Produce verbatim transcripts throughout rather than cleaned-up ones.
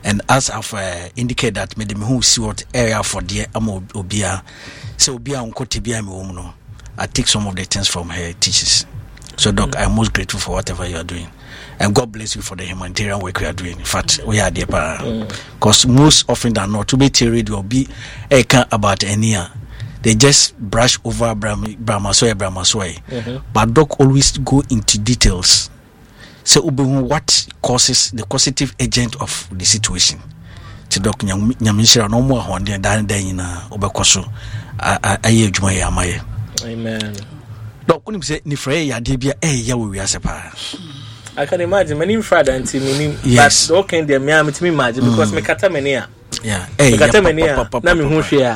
And as I've uh, indicated that made me who see what area for the amo obia, so obia unko tibia me woman. I take some of the things from her teachers. So, Doc, mm-hmm. I'm most grateful for whatever you are doing. And God bless you for the humanitarian work we are doing. In fact, we are there. Because mm-hmm. most often than not, to be radio or be a about any they just brush over Brahmasoy, Brahmasoy. Mm-hmm. But Doc always go into details. So, what causes the causative agent of the situation? To Doc Nyamishra, no more Honda than Dana Obakoso. I hear Jumay. Amen. Doc, couldn't say Nifre, Yadibia, eh, ya we are separate. I can imagine many Friday and Timmy, yes, but okay, the me to me imagine because me katamania. Yeah, eh, katamania, na me hu share.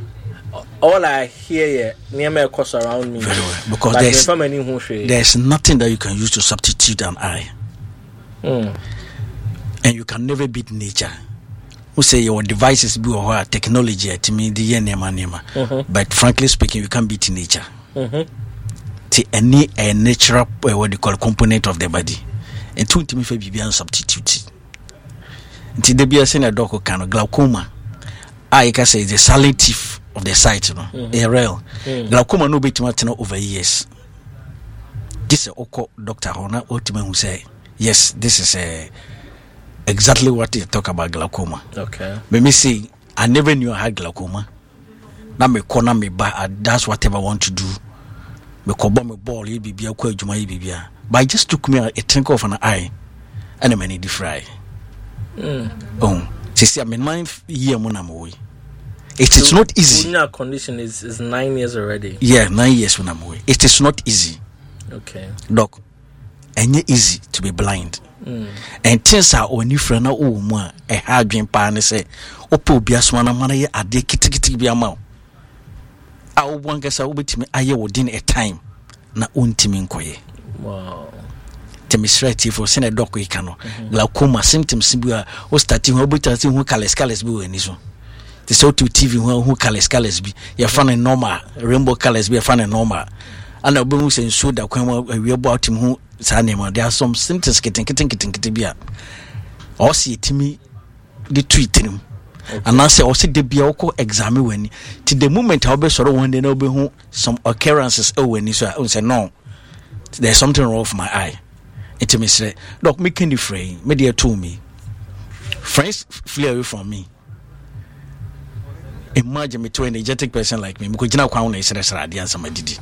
All I hear near me cost around me. Very well, because there's, there's nothing that you can use to substitute an eye. Mm. And you can never beat nature. Who say your devices be or technology to me the nema nema. But frankly speaking, you can't beat nature. Mm-hmm. To any a natural uh, what they call component of the body. And two to me for be substitute. Until they be a senior doctor kind of glaucoma. I can say the silent thief of the sight, you know. Mm-hmm. A real mm-hmm. glaucoma no bit much over years. This is Oko Doctor Hona Ultimate who say, yes, this is a exactly what they talk about glaucoma. Okay. Let me see, I never knew I had glaucoma. Now me corner me by that's whatever I want to do. Me kobo me ball you be a kwa juma be bia. But it just took me a, a twinkle of an eye and a many fry. Mm. Oh, see, I'm in ninth year monamoi. It is so not easy. Your condition is, is nine years already. Yeah, nine years when I'm away. It is not easy. Okay. Doc, and it's easy to be blind. Mm. And things are when you friend oh more a hard dream pan say Opo Biaswana Mana a de kitty kitty be a mouth. I want guess I will be to me I within a time na untimin koye. Wow. Demonstrative for send a doc we cano. Glaucoma symptoms sibua or starting who but who callous callous blue and so. The so to T V who callous callous be your fan and normal rainbow callous be a fan and normal. And a boom saying so that when we about him who sanema there are some symptoms getting getting getting getting be or see to me the tweet him. Okay. And I say, also, the Bioko examine when to the moment I'll be sort of one day no be who some occurrences. Oh, when you say no, there's something wrong with my eye. It me say, Doc, me can defray, media to me. Friends flee away from me. Imagine me to an energetic person like me, because you know, I say that's right. The answer, my didi.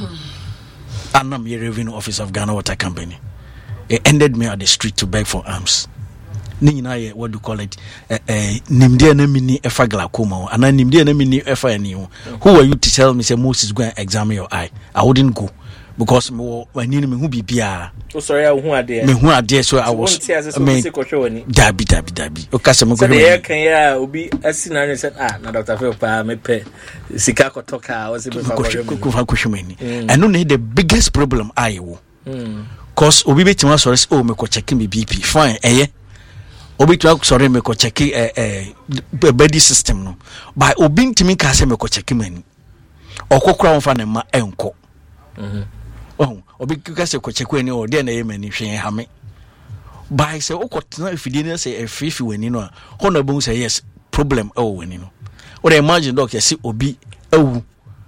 And I'm a revenue officer of Ghana Water Company. It ended me at the street to beg for alms. Nina, what do you call it? Nimdia Nemini Efa glaucoma, and I Nimdia Nemini Efa and you. Who are you to tell me, say, Moses, go and examine your eye? I wouldn't go because my name who be Pia. Oh, sorry, who are there? Me who are there, so I was. I mean, Dabby, Dabby, Dabby. Okasamo, so the air can ya be a sinner and said, ah, no, Doctor Philpa, me pay Sikako Toka, was it Kushumeni? I don't need the biggest problem I will. Cause Obi Timas or oh, me ko checking me B P. Fine, eh? Obi to sorry me ko check eh eh body system no by obi ntimi ka se me ko check mani okokura won fa na ma enko mhm oh obi ka se ko check ani o de na ye mani hwe ha me by se okotena afidi na se efifi wani no ho na bon say yes problem e wani no o dey imagine doctor say obi ewu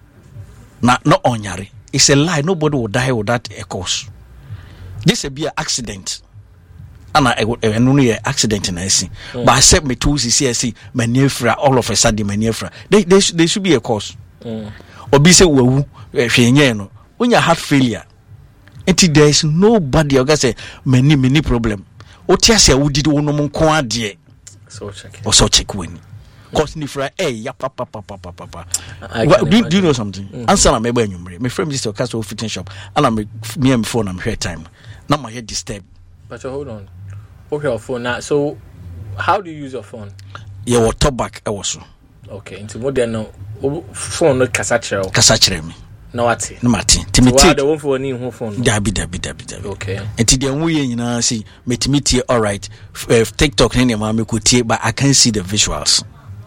na no onyare. It's a lie. Nobody will die without a cause. This will be an accident. And I only an accident in I see. Mm. But I said me too C C C maneuver all of a sudden maneuver. They they they should be a cause. Mm. Or be say we no when you heart failure. Until there is nobody I say many many problem. O tia say we did one no ko ade. So check. Or so check when. Cause nifra eh ya papa papa papa papa. Do, do you know something? Mm-hmm. Answer na me ba nyumre. My friend is to cast fitting shop. And me me and phone am share time. Now my head disturb. But hold on. Okay, your phone now. So how do you use your phone? Yeah, what top back I was. Okay, into more than no phone no kasachero. Kasachero me. No ati. No mati. Timiti. The one for any home phone. Dabi dabi dabi dabi. Okay. And ti the we nyina see me timiti all right. Uh, TikTok ne ma me ko tie but I can't see the visuals.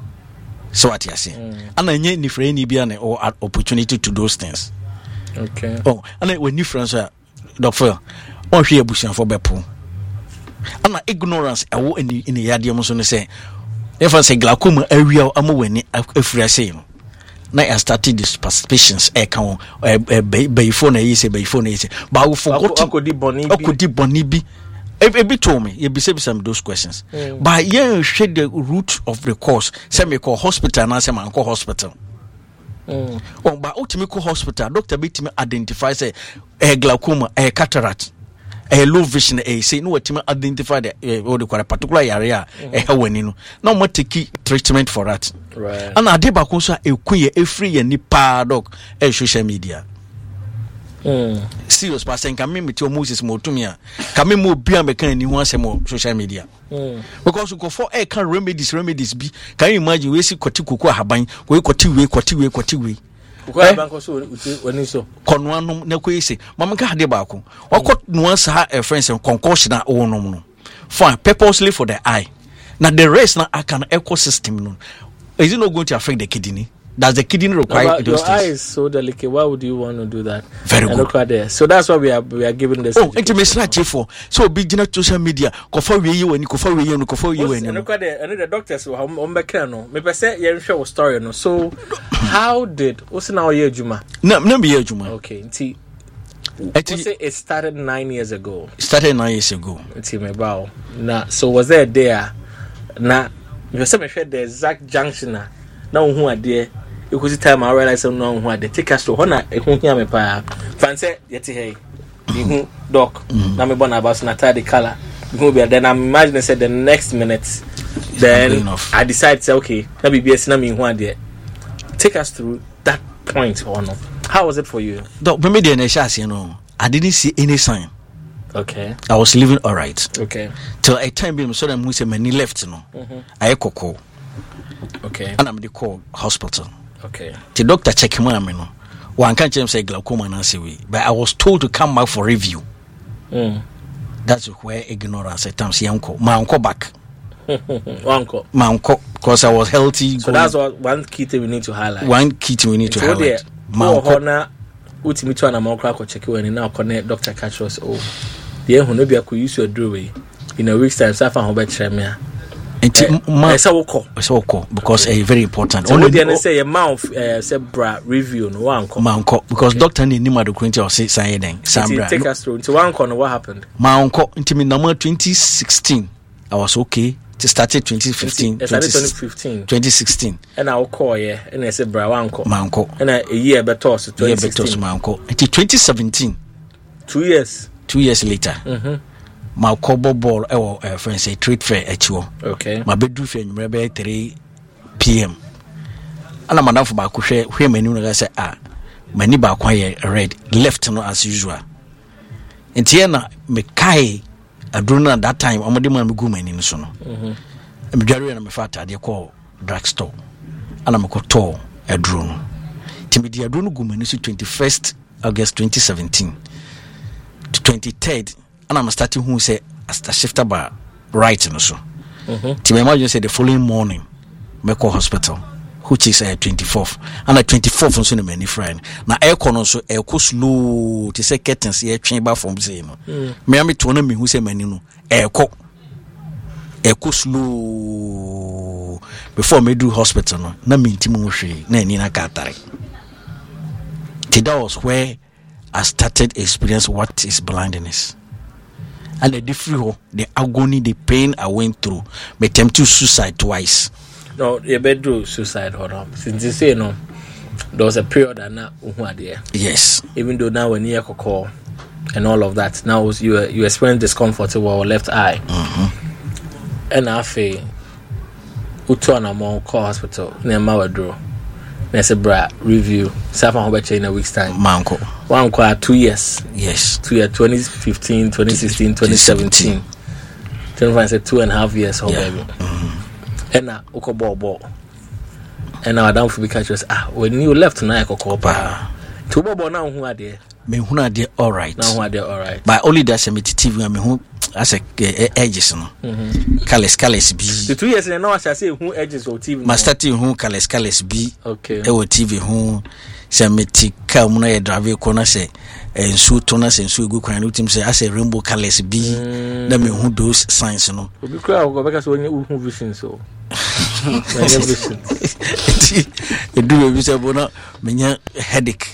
So what you say? Mm. And I need for any be an opportunity to those things. Okay. Oh, and when you friends are doctor, on here bushing for Bepo. ana ignorance ɛwo in in yadium so no say if I say glaucoma area ama wani afura say no na I started the suspicions e kan before na yi say before na yi say but we forgot akodi boni bi akodi boni bi e be told me you be say some those questions mm. but yeah shade the root of the cause say me call hospital na say man call hospital mm. oh but ultimate call hospital doctor be to me identify say a glaucoma a cataract a low vision a say no what to identify the what the particular area e ha wani no na mo take treatment for that right and ade ba ko so e kuye e free ye ni pa doc e social media mm serious person can me meet Moses Motumia can me mo bia me kan ni ho asem social media mm because go for e can remedies remedies be can you imagine we see kwati kuku ahaban we kwati we kwati we kwati we kwa banko so woni so kono anum na kwese mama ka hade ba ko wakọ nuansa ha a friends concoction na wonum no fine purposely for the eye now the rest na can ecosystem no is it not going to affect the kidney? Does the kidney require no, those your things? eye is so delicate. Why would you want to do that? Very and good. There. So that's why we are we are giving this. Oh, intimacy not for so big social media. Kofa we you when you kofa we you no kofa we when. And look at the and the doctors who on back no. Me per se you share story no. So how did what's now year Juma? No, no be year Juma. Okay, see. It started nine years ago. It started nine years ago. It's me bow. Nah, so was there there? Nah, you say me share the exact junction na. Now who are there? It was the time I realized no who are there. Take us to Hona. E who hear me pa. Fancy yeti hey. You doc. Na me born about na tie the color. You be then I'm imagining say the next minute. Then I decide say okay. Na be B S na me who are there. Take us through that point or no. How was it for you? Doc, me dey na shas you know. I didn't see any sign. Okay. I was living all right. Okay. Till a time being so that we say many left no. Mhm. I call. Okay. And I'm the call hospital. Okay. The doctor check him out, no. One can't say glaucoma and say we, but I was told to come back for review. Mm. That's where ignorance at times. My uncle, my uncle back. Uncle, my uncle, because I was healthy. So that's what one key thing we need to highlight. One key thing we need to so highlight. My uncle, ultimately, to an amount of check you and now connect Doctor Catchers. Oh, the end who could use your drawing in a week's time. Safa Hobet Tremia. It's a walk. It's a walk because a very important. Only they say a mouth say bra review no one my uncle because doctor ni nima do kwenti or say say then Sambra. Take us through into one corner what happened. My uncle into me number twenty sixteen. I was okay. To started twenty fifteen. twenty fifteen. twenty sixteen. And I will call yeah and I said bra one uncle. My uncle. And a year better so twenty sixteen. My uncle. Until twenty seventeen. Two years. Two years later. Mhm. My cobo ball our uh, friends say trade fair at you. Okay. My bedroom fair maybe three p.m. And I'm enough for share where many no say ah many ba kwai red left no as usual. Ntia na me kai adrona that time amade man me gu mani so no. Mhm. Me dware na me fa atade call drugstore. Ana me ko to adrona. Timidi adrona gu mani so twenty-first August twenty seventeen to twenty-third. And I'm starting who say as the shifter by right and so. Mhm. To imagine say the following morning, me call hospital, which is uh, twenty-fourth. And at twenty-fourth on so many friend. Now air con so air co slow to say curtains here chamber from say no. Me am to me who say many no air co air co slow before me do hospital no. Na me intimu hwe na ni na katare. That was where I started experience what is blindness. And the different, the agony, the pain I went through, me tempted suicide twice. No, you better suicide, hold on. Since you say no, there was a period that now there. Yes. Even though now when you call and all of that, now you you experience discomfort with our left eye. Mm-hmm. And I feel, uto na mo call hospital near Mawadro. There's a bra review. Safa Hobeche in a week's time. Manko. One quite two years. Yes. Two years, twenty fifteen, twenty sixteen, twenty seventeen. twenty-five said two and a half years. Yeah. Mm-hmm. And now, Oko ball ball. And now I don't feel catch us. Ah, when you left tonight, Oko ball. Two ball now who are there? Me who are there all right. Now who are there all right. But only that's a T V. I mean who as a edges no colors colors bi the two years na I say who edges or T V ma start who colors colors bi okay e wo T V who semitic mu na ye drive ko na say ensu to na say ensu egu kwan no tim say as a rainbow colors bi na me who those signs no obi kra go beka so who vision so my vision e do we say bona menya headache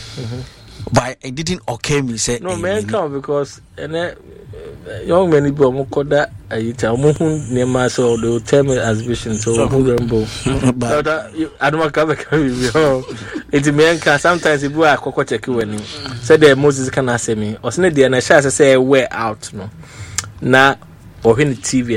but it didn't occur me say no man come because and uh, young many people mo koda ayita mo hu nema so they will tell me as vision so who rainbow but I don't come carry me it me can sometimes people are kokko check when say the Moses can say me or say the na sha say wear out no na or when the T V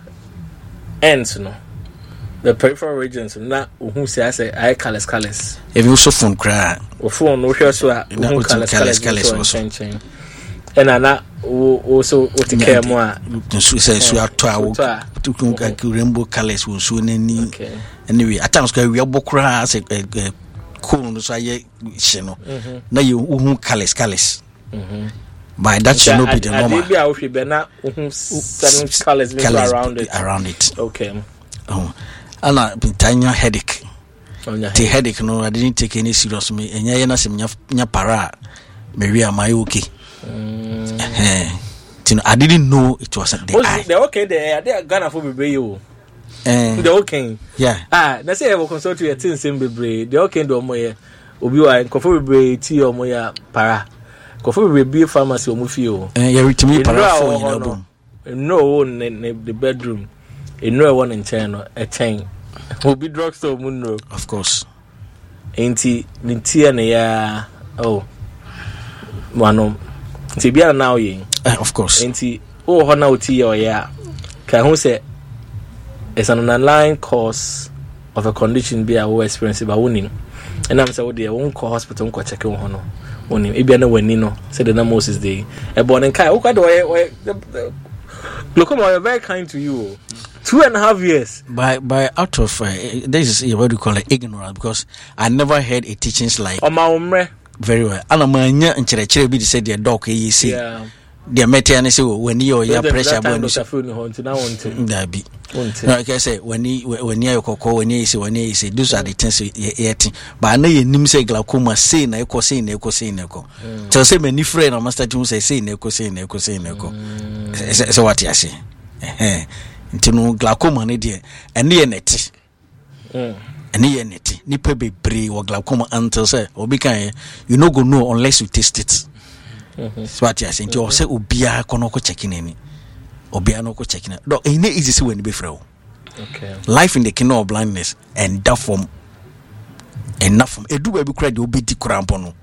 ends no the peripheral regions na who say I say I colors colors if you so phone cry or phone no share so who colors colors so and ana also what take care more so say so ato to to rainbow colors wo so nani anyway at times we abokra as a cool no so aye hye no na you who colors colors mhm by that should not be the normal maybe I will be na who seven colors around it around it okay oh ana tanya headache the headache no I didn't take any serious me enya na sem nya para me wi am I okay mm. eh you know, I didn't know it was the eye they okay there they Ghana for bebre you eh they okay yeah ah na say we consult you tin sem bebre they okay do mo ye obi wa nkofo bebre ti o mo ya para nkofo bebre pharmacy o mo fi o eh ya ritimi para phone you know no in the bedroom you know one in China a chain will be drugstore muno of course enti nintia na ya oh wano ti bia na oyin uh, of course enti oh ho na oti ya ya ka hu say it's an underlying cause of a condition bia we experience ba wonin and am say we dey won call hospital ko check ho no wonin e bia na wani no say the Moses dey e born kai o kwa do look, I'm very kind to you. Two and a half years. By by out of uh, this is what we call it ignorance because I never heard a teachings like. Oh my umre. Very well. Alamanya and chere chere be said the doc you see. Yeah. The metiane say when you your pressure when you that be. No, I can say when you when you kokko when you say when you say those are the things yet. But na ye nim say glaucoma say na eko say na eko say na eko. Tell say many friend or master to say say na eko say na eko say na eko. So what you say? Eh. Nti no glaucoma ne de ene ye neti. Mm. Ene ye neti. Nipa bebre wo glaucoma until say obi kan you no go know unless you taste it. Mm-hmm. So what you say? Nti o say obia kono ko checking any. Obia no ko checking. Do e ne easy say when be frɛ. Okay. Life in the kingdom of blindness and that form enough from edu ba bi kra de obi di krampo no.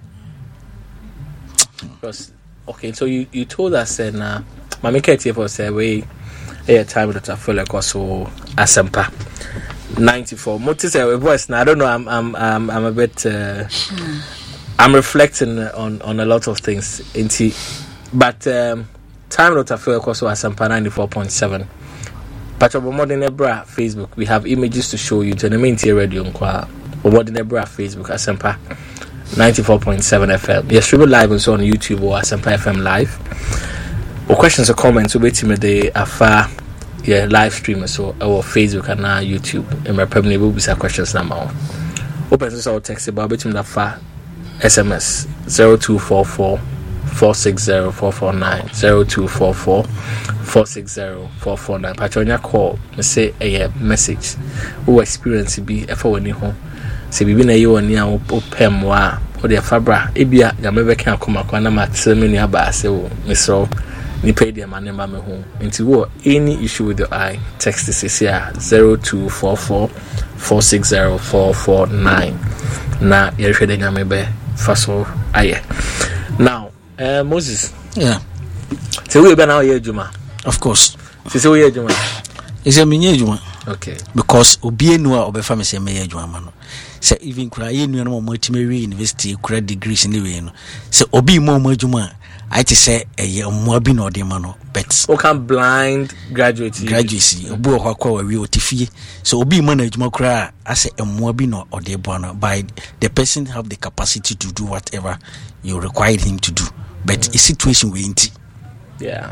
Okay, so you you told us that na mama Katie for say we a time that I feel like also Asempa ninety-four. Motis a voice now. I don't know. I'm I'm I'm, I'm a bit. Uh, I'm reflecting on, on a lot of things. Into, but um, time that I feel like also Asempa ninety-four point seven. But over more than a bra Facebook, we have images to show you. To the main tier radio, nkwa. More than a bra Facebook Asempa ninety-four point seven F M. Yes, we will live and so on YouTube or Asempa F M live. Or questions or comments, wait till the afar yeah live stream so our Facebook and now YouTube. And my probably will be some questions now. Open this our text about between the far S M S zero two four four four six zero four four nine zero two four four four six zero four four nine. Patronia call me say a message. Who experience be if I went home. Say we be na you on ya opem wa or the fabra ebia ya mebe kan akoma kwa na matsemi ni aba ase wo misro ni pay them and number me home. Into what any issue with your eye, text this is here zero two four four four six zero four four nine. Na you're the name be faso aye. Now, uh, Moses. Yeah. So we be now here Juma. Of course. So we here Juma. Is a mini Juma. Okay. Because obi enu a obefa me say me Juma man. Say even cry enu no multimedia university credit degrees anyway no. Say obi mo mo Juma. I to say a year more be no demano, but o can blind graduate graduacy, a boy who call a real tify. So be managed more cry. I say a more be no or de bono by the person have the capacity to do whatever you require him to do. But mm. a situation we ain't. Yeah.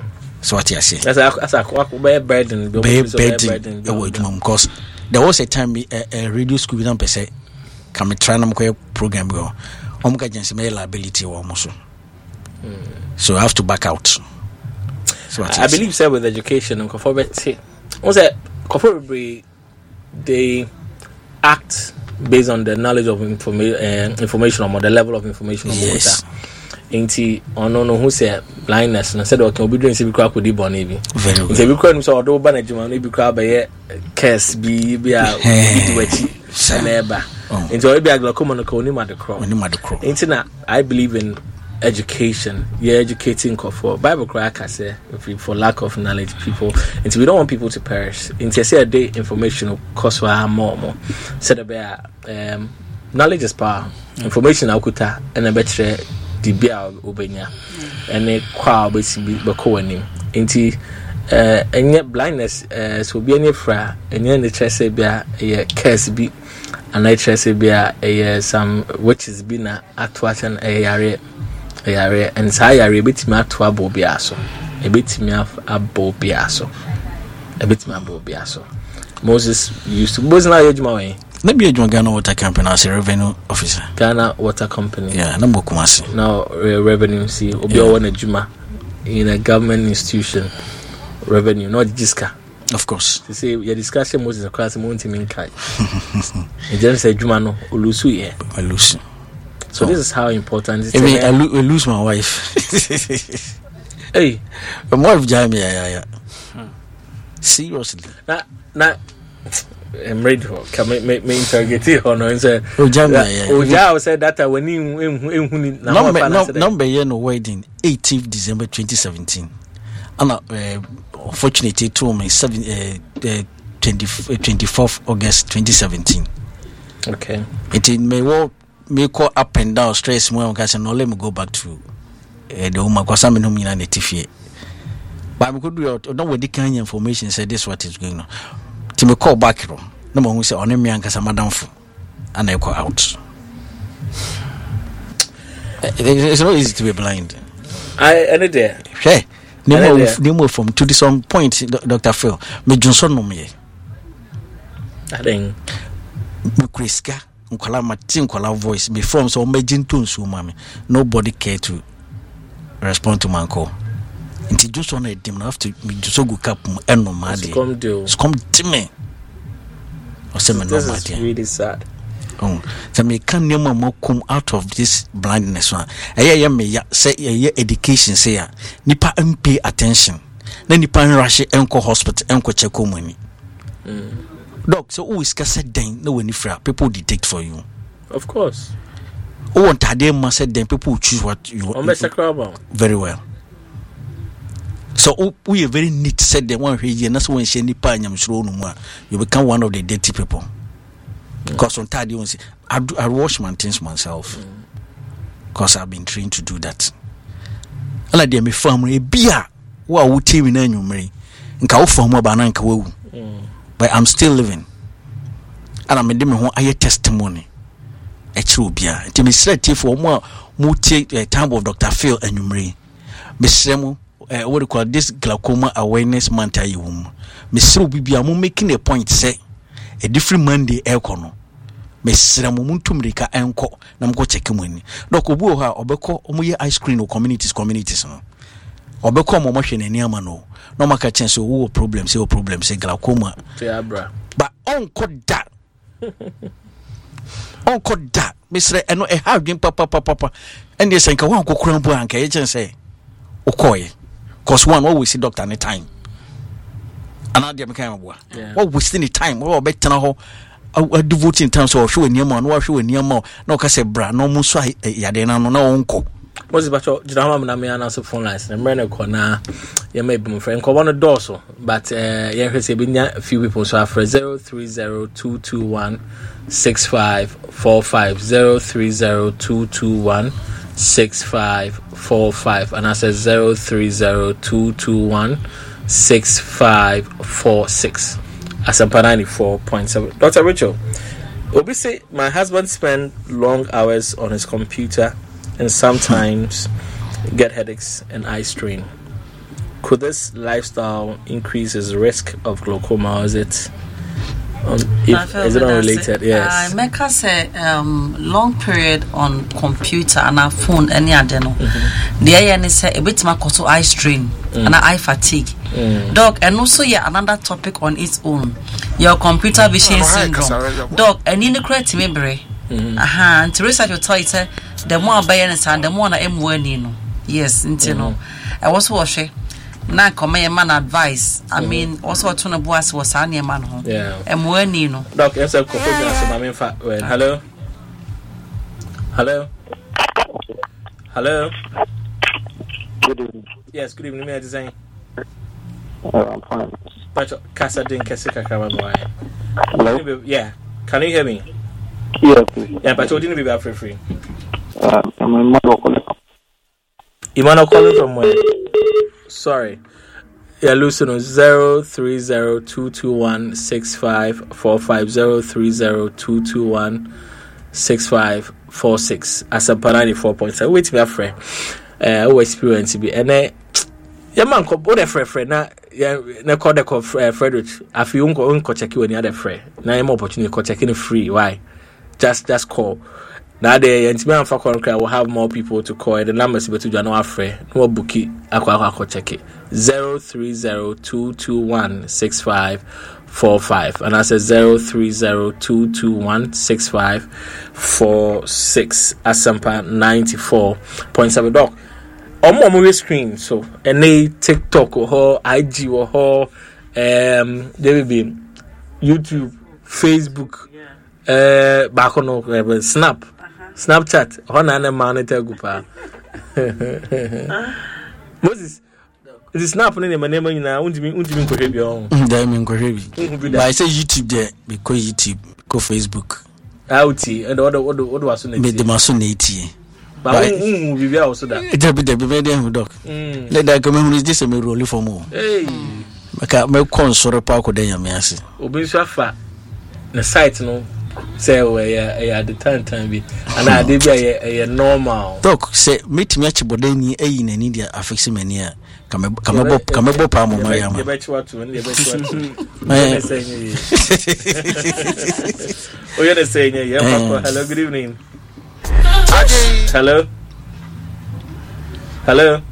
So what you say? As a as a burden, burden, because there was a time a, a radio school we don't per se come try na mko program go. Omo ka jense me liability wo mo so. So I have to back out. So I, I believe say with education and conformity. Once a conformity they act based on the knowledge of informa- uh, information or the level of information on yes. water. Inti ono no who say blindness and said okay obi doing say bi kwa kodi bone bi very good say bi kwa no so odo ba na juma no bi kwa ba ye curse bi bi a bi wachi neba inti obi a glaucoma no ko ni ma de cro ni ma de cro inti na I believe in education. You're educating for Bible crack I say for lack of knowledge people inti we don't want people to perish inti say a day information cost wa more more said about um knowledge is power information akuta and a better the bia obenya ene kwa obesi be ko anim enti eh enye blindness eh so bi ene fra enye ne trese bia ye curse bi and I trese bia eh some witches bi na atwachan eh yare yare and sa yare betimi atwa bo bia so e betimi abo bia so e betimi abo bia so Moses used to Moses na yejuma we na be a Ghana Water Company as a revenue officer. Ghana Water Company. Yeah, na Kumasi. Now uh, revenue see obi o na juma in a government institution. Revenue, not Jiska. Of course. You see, your discussion was in the class monti minkai. You just say juma no ulusu ye. Ulusu. So oh. This is how important it is. I mean, I, lo- I lose my wife. Hey, my wife Jamie, yeah, yeah. Hmm. Seriously. Na na. I'm ready for can me me, me interrogate it or no and say oh Jamia yeah oh ja said that when you ehunu na number number year no wedding eighteenth December twenty seventeen and uh, unfortunately to me seven uh, twenty-fourth August twenty seventeen. Okay, it may well me call up and down stress more because no let me go back to uh, the woman because I'm in na native but I could do don't with the kind of information say this what is going on. Me call back ro na mo hu say ono me ankasa madamfo ana e call out. It's not easy to be blind. I any there hey nemo nemo from to this some point Doctor Phil me Johnson no me I think me kriska nkola matin nkola voice me from so imagine tone so mama nobody care to respond to my call. Inti just one of them have to me just go cap eno made come do come to me or say me no matter. This is really sad. Oh so me can name come out of this blindness one eh yeah me ya say yeah education say ya nipa pay attention na nipa rush enko hospital enko check money doc so who is kase den no when ifra people detect for you of course who want ade ma say den people choose what you want very well. So we are very neat said the one here na so when she nipa anyamsro no mu a you become one of the dirty people because on time you say I, do, I wash my things myself because I've been trained to do that and I dey me family bia wa wo timi na anwumre nka wo famu aba na nka wawu but I'm still living and I'm dem ho aye testimony e kire obia nti me srati for mo mo tie time of Doctor Phil anwumre me sremu Uh, what do you call this glaucoma awareness month ayi wum mesre bibia mo making a point say a different Monday ekono mesre mo muntumrika enko na mko check mu ani dok obu ho a obekọ omoye ice cream no communities communities no obekọ mo mohwe nani ama no no maka chance wo problem say wo problem say glaucoma teabra ba onko da onko da mesre eno e ha dwen papa papa and yes enka wan kokora mpo anka ye chance ukoye cause one always see doctor any time and dey make am boa what wasting the time we better ho devoting time so show eniam no show eniam na ka say bra no mu so yade na no na onko was ba cho jira ma na me ana so phone lines na me na ko na ye may be my friend ko one door so but eh ye hwese be nya few people so after zero three zero two two one six five four five zero three zero two two one six five four five and I said zero three zero two two one six five four six as a ninety-four point seven. Doctor Rachel, Obi say my husband spend long hours on his computer and sometimes get headaches and eye strain. Could could this lifestyle increase his risk of glaucoma, or is it um, if, is it unrelated? Yes. I make us a um, long period on computer and a phone any adeno. The I N say a bit more eye strain and eye fatigue. Mm. Dog, and also yeah, another topic on its own. Your computer vision oh, syndrome. Dog, and in the correct memory. Aha, and to research your title, the more I buy and the more I am winning. Yes, you know. I was watching. Na come a man advice. I mean, also to know was was a man home. Yeah. And when you know. Doc, yes, I'm confused. Hello. Hello. Hello. Good evening. Yes, good evening. Me, I design. Uh, I'm fine. But Casa didn't Casika Karamoy. Hello. Yeah. Can you hear me? Yes, please. Yeah, but you didn't be free free. Uh, I'm a mother calling. Emmanuel calling from where? Sorry. Yeah, listen, zero three zero two two one six five four five zero three zero two two one six five four six. As a parani four point seven. Wait, me a friend. Uh, who experience be and eh, yeah, man, ko bo de friend friend na yeah, na call the call Frederick. Afi unko unko check you any other friend. Na any opportunity ko check in free. Why? Just just call. Now the Intiman for Conquer will have more people to call. The numbers be to Jano Afre. No bookie. Aqua aqua check it. Zero three zero two two one six five four five. And I said zero three zero two two one six five four six. Asampa ninety four point seven. Doc. On my movie screen, so any TikTok or I G or um there will be YouTube, Facebook, uh back on uh, Snap. Snapchat, Hona and Monitor Gupa. Moses, it is Snap in my name and I won't be until Korean. Diamond Korean. But I say YouTube there because YouTube, go Facebook. Outie and other what was on the Masonate. But we also that. It will be the Bavarian doc. Let that come with this and me roll for more. Hey, my consort of Paco de Yamiasi. Obishafa, the site no. Say we at the time time be and I did be a normal doc say meet me achi bodani e in India affix mania kame kame kame bo pa mo ya ma you bet what to you bet what oh you're saying yeah hello good evening hello hello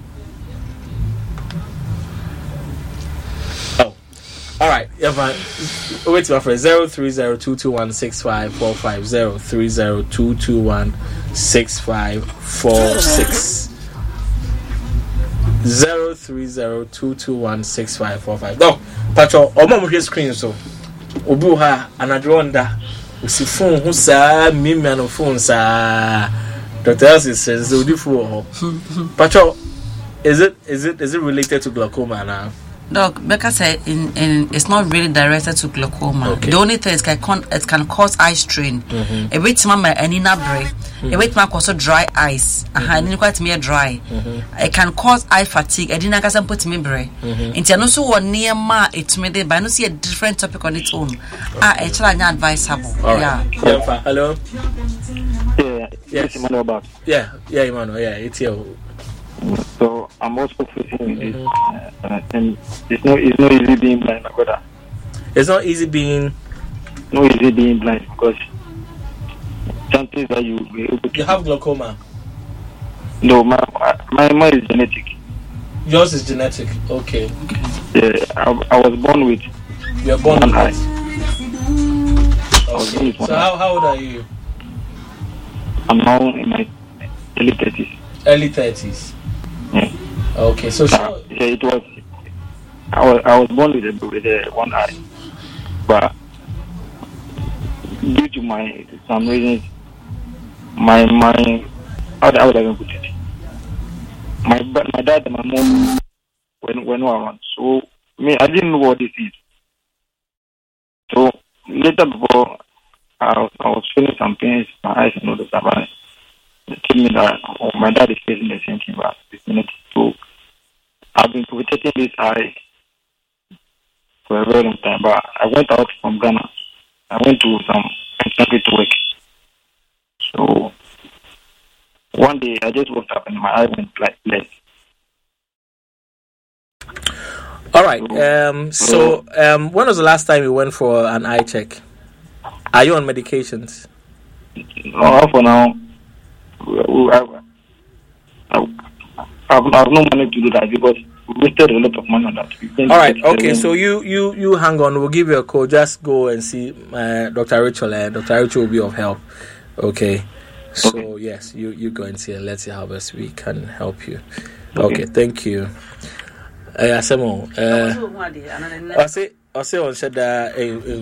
all right, yeah, fine. Wait to my friend zero three zero two two one six five four five zero three zero two two one six five four six zero three zero two two one six five four five. No, Pacho, I'm on your screen so. Obuha anadronda. Usi phone who sa me me no phone sa. Doctor Elsie says the different. Pacho, is it is it is it related to glaucoma now? Doc, Becca said in, in, it's not really directed to glaucoma. Okay. The only thing is it can, it can cause eye strain. A bit mama and in a break. A bit ma also dry eyes. Aha, and quite me dry. It can cause eye fatigue. I didn't get some put me brain. It's also one near ma it's made but I don't see a different topic on its own. Ah, it's not advisable. Yeah. Yeah. Hello. Yeah. Yes, Emmanuel back. Yeah, yeah, Emmanuel. Yeah, it's here. So I'm also facing this, uh, and it's not it's not easy being blind, my brother. It's not easy being. No easy being blind because something that you be able to. You have glaucoma. No, my my mine is genetic. Yours is genetic. Okay. Yeah, I, I was born with. You are born with eye. Okay. So how how old are you? I'm now in my early thirties. Early thirties. Yeah. Okay, so uh, yeah, it was. I was I was born with a, with a one eye, but due to my some reasons, my my how how would I even put it? My my dad and my mom when when we were around, so me I didn't know what this is. So later before I was, I was feeling some pains, my eyes and all the stuff. They told me that oh, my dad is facing the same thing, but it's not. So I've been protecting this eye for a very long time. But I went out from Ghana. I went to some country to work. So one day I just woke up and my eye went like black. All right. Um. So, um, when was the last time you went for an eye check? Are you on medications? No, for now. I've, I've no money to do that because we wasted a lot of money on that. All right. Okay. So you you you hang on. We'll give you a call. Just go and see uh, Doctor Rachel. Uh, Doctor Rachel will be of help. Okay. So okay. Yes, you you go and see and let's see how best we can help you. Okay. Okay, thank you. Uh, Asemo. Uh, I say I say on said that.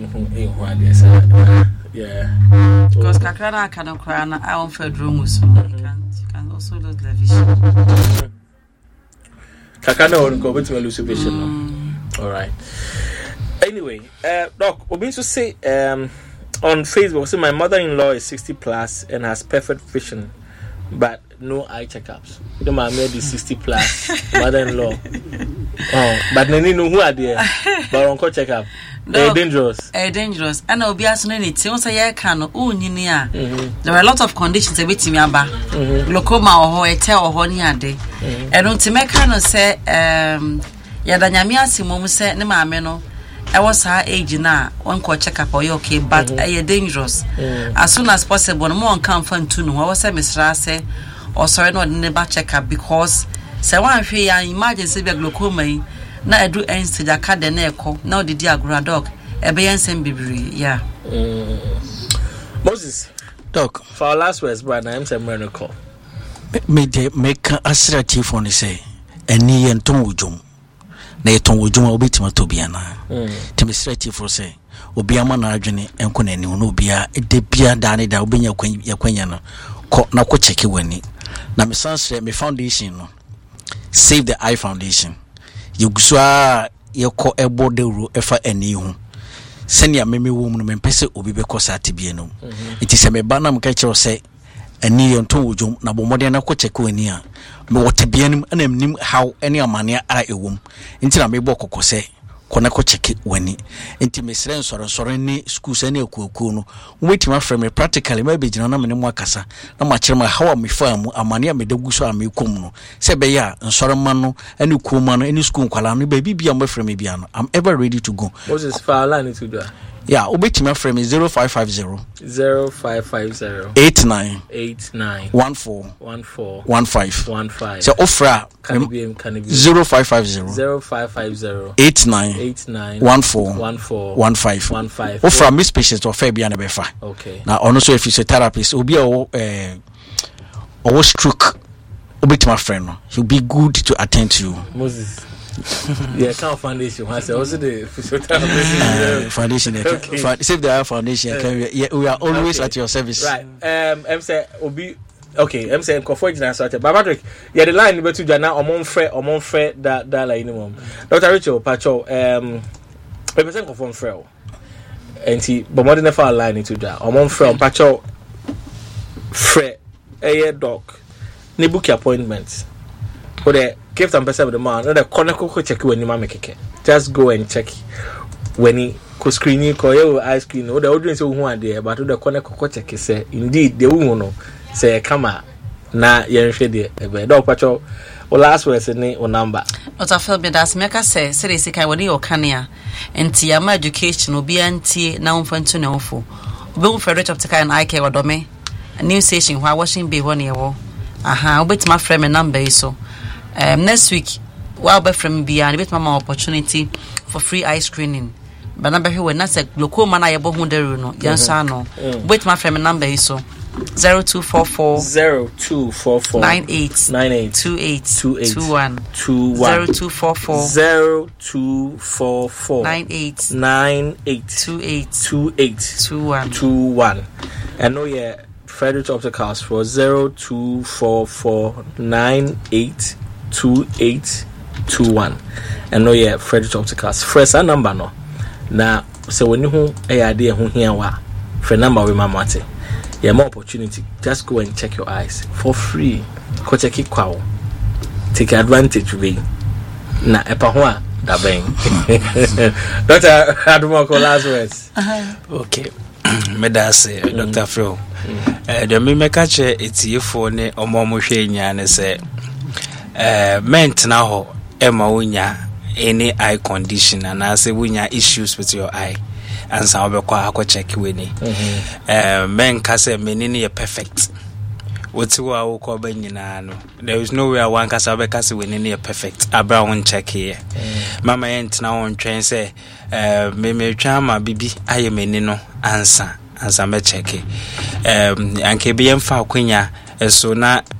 Yeah. Because Kakrana can cry and I won't feel room so you can you can also lose the vision. Kakana won't go to lose vision. All right. Anyway, uh, Doc, we're going to say um. on Facebook, say my mother-in-law is sixty plus and has perfect vision, but no eye checkups. The man made the sixty plus mother-in-law. Oh, but nani know who are there. But on checkup. No, dangerous. Eh, dangerous. And I'll be asking anything. Once a year can oh ninia. There are a lot of conditions a bit me aba. Glaucoma or ho ete or ho ni ade. And on to make kind of say um ya da nyame asimo mu say ne maame no. I was her age now. One could check up or you okay, but mm-hmm. I dangerous. Mm. As soon as possible, more on come from to know. I was a Mister say, or sorry, not never check up because so one free I imagine severe glaucoma. Now I do ends to the card the neck. Now the dear dog, a bayan send baby. Yeah. Moses, Doc, for our last words, brother, I'm saying miracle. Make make a assertive on the say, and near and tongue. Na yeton wodwuma obetima to bia na temisrati for say obiama na adwene enko na ni no obia de bia da ne da obenya yakwanya no ko na ko cheke wani na me sansre me foundation no Save the Eye Foundation yegusua yeko ebo de ru efa ani hu senia meme wo mu no mempese obi be ko sate bia no enti se me ba na mka kire say ani yonton wodwum na bomode na ko cheke wani a me wotabianim ana mnim how any amane ara ewum nti na me bo kokose kona ko check wani nti me sere nsoro nsoro ni school se na ekuakuo no wetima frame me practically me be gina na me mu akasa na ma kire ma how am famu amane me dagu so am ekom no se be ya nsoro ma no ani kuoma no ani school kwala no ba bibia mo frame bia no I'm ever ready to go. Moses Fala ni to do. Yeah, obetima frame zero five five zero zero five five zero eight nine eight nine one four one four one five one five. So offer can be can be zero five five zero zero five five zero eight nine eight nine one four one four one five one five. Offer miss patients or fair bia na befa. Okay. Now also a physiotherapist obi o eh or stroke obetima friend no he'll be good to attend to you. Moses. Yeah, kind of foundation. I said, also the physiotherapist uh, foundation. Okay. Fa- Save the Eye Foundation. Uh, we, yeah, we are always okay. At your service. Right. Um, I'm saying, Obi. Okay, I'm saying, Kofor is not But Patrick, yeah, the line about to do now. Among fair, among fair, that that line minimum. Doctor Rachel, Pacho, um, represent Kofor fair. And he, but more than a far line into that. Among fair, Pacho, fair, a doc, ne book appointments. For the give some person with the man, no the corner coco check when you mama keke. Just go and check when he co screening call your ice cream. Or the audience who are there, but the corner coco check say indeed the woman say come on. Na yen hwede e be do pacho o last words ni o number not a feel be das meka say say say kai woni o kanea enti ama education obi antie na umfantu na ofo obi wo federate of kai na ike wadome new station where washing be one year aha obetima frame number iso um next week while be from bia bit mama opportunity for free eye screening but number here na say glaucoma na yebo hu deru no yansa no obetima frame number iso zero two four four zero two four four nine eight nine eight two eight two eight two one two one zero two four four zero two four four nine eight nine eight two eight two eight two one two one. And no yeah, Frederick Opticals for zero two four four nine eight two eight two one. And no yeah, Frederick Opticals. First a number no. Na so when you hu e idea hu hia wa. For number we mamate. Yeah, more opportunity. Just go and check your eyes for free. Go check it kwao. Take advantage of it. Na epa hoa da bang. Doctor Adumoko last words. Okay. Me da say Doctor Phil. Eh de me make che etiefo ne omo mo hwe nya ne say eh ment na ho e ma wonya any eye condition and I say when you issues with your eye and some of the check when uh men can say menini perfect. What's what I will call Benina? There is no way one can say because we need a perfect. A brown check here. Mama ain't now on train say, uh, me chama bibi, I am menino answer, answer me check it. Um, and K B M for Quenya, so now